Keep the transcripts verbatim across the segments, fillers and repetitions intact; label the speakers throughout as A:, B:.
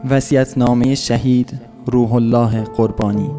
A: وصیت‌نامه شهید روح الله قربانی.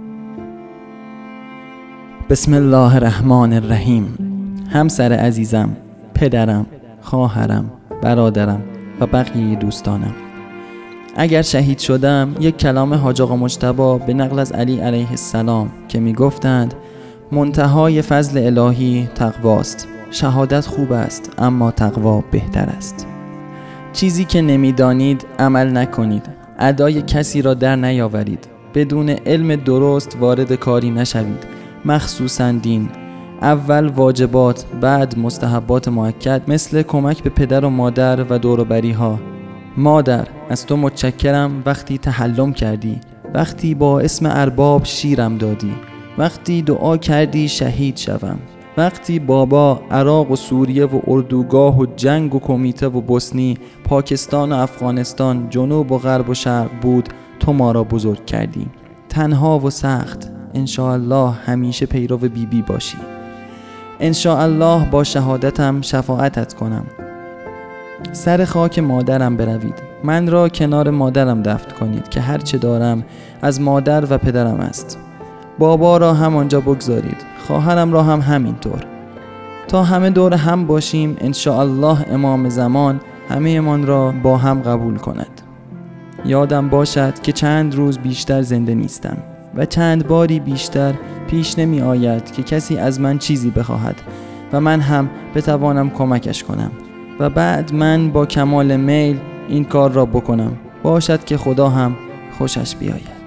A: بسم الله الرحمن الرحیم. همسر عزیزم، پدرم، خواهرم، برادرم و بقیه دوستانم، اگر شهید شدم، یک کلام حاج آقا مجتبی به نقل از علی علیه السلام که می گفتند منتهای فضل الهی تقواست. شهادت خوب است اما تقوا بهتر است. چیزی که نمیدانید عمل نکنید. ادای کسی را در نیاورید. بدون علم درست وارد کاری نشوید، مخصوصاً دین. اول واجبات، بعد مستحبات مؤکد، مثل کمک به پدر و مادر و دور و بری ها. مادر، از تو متشکرم وقتی تحلم کردی، وقتی با اسم ارباب شیرم دادی، وقتی دعا کردی شهید شوم، وقتی بابا عراق و سوریه و اردوگاه و جنگ و کمیته و بوسنی، پاکستان و افغانستان، جنوب و غرب و شرق بود، تو ما را بزرگ کردی. تنها و سخت، انشاءالله همیشه پیرو بی بی باشی. انشاءالله با شهادتم شفاعتت کنم. سر خاک مادرم بروید. من را کنار مادرم دفن کنید که هرچه دارم از مادر و پدرم است. بابا را هم آنجا بگذارید، خواهرم را هم همینطور، تا همه دور هم باشیم. انشاءالله امام زمان همه من را با هم قبول کند. یادم باشد که چند روز بیشتر زنده نیستم و چند باری بیشتر پیش نمی آید که کسی از من چیزی بخواهد و من هم بتوانم کمکش کنم و بعد من با کمال میل این کار را بکنم. باشد که خدا هم خوشش بیاید.